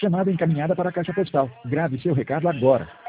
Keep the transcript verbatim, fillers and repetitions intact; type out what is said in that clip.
Chamada encaminhada para a caixa postal. Grave seu recado agora.